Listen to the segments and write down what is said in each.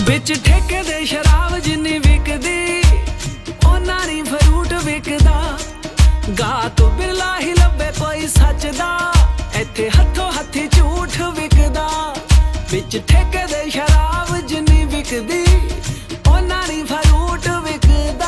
बिच ठेके दे शराब जिन्नी विकदी ओना नी फ्रूट विकदा। गाहक बिरला ही लब्बे कोई सच दा, इत्थे हथों हथी झूठ विकदा। बिच ठेके दे शराब जिन्नी विकदी ओना नी फ्रूट विकदा।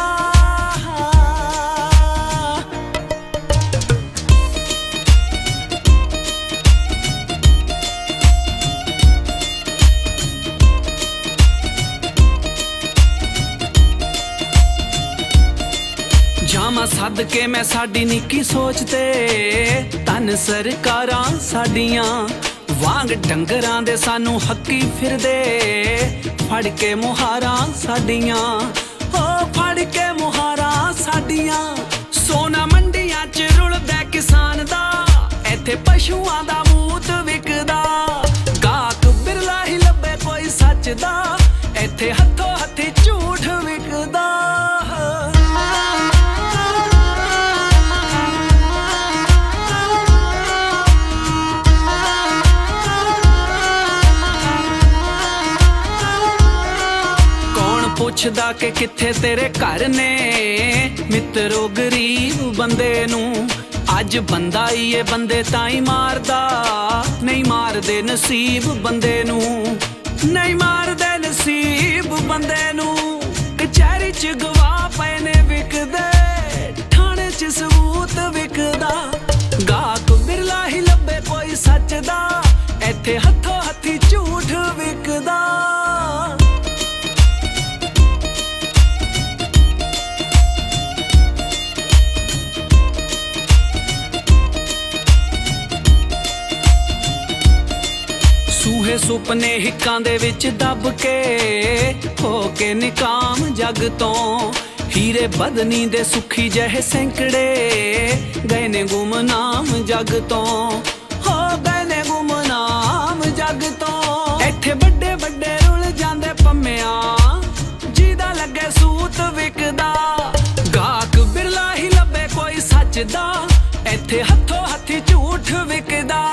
जामा सद के मैं साडी निक्की सोचते धन सरकारां साडियां वांग डंगरां दे सानू हक्की फिरदे फड़ के मुहारां साडियां ओ फड़ के मुहारां साडियां। सोना मंडियां च रुलदा किसान दा, इत्थे पशुआं दा मूत विकदा। गाहक बिरला ही लब्बे कोई सच दा, इत्थे हथों हथी झूठ विकदा। पुछदा कि किथे तेरे घर ने मित्रो गरीब बंदे नू। अज बंदा ही ये बंदे ताई मारदा, नहीं मारदे नसीब बंदे नू, नहीं मारदे नसीब बंदे नू। कचहरी च गवाह पए ने विकदे, थाने च सबूत विकदा। गाहक बिरला ही लब्बे कोई सच दा, इत्थे हथों हथी झूठ विकदा। सूहे सुपने हिक्कां दे विच दब के हो के निकाम जग तो। हीरे बदनी दे सुखी जहे सैंकड़े गए ने गुमनाम जग तो, हो गए ने गुमनाम जग तो। इत्थे बड़े बड़े रुल जांदे पम्मिया जिदा लगे सूत विकदा। गाहक बिरला ही लब्बे कोई सच दा, इत्थे हथों हथी झूठ विकदा।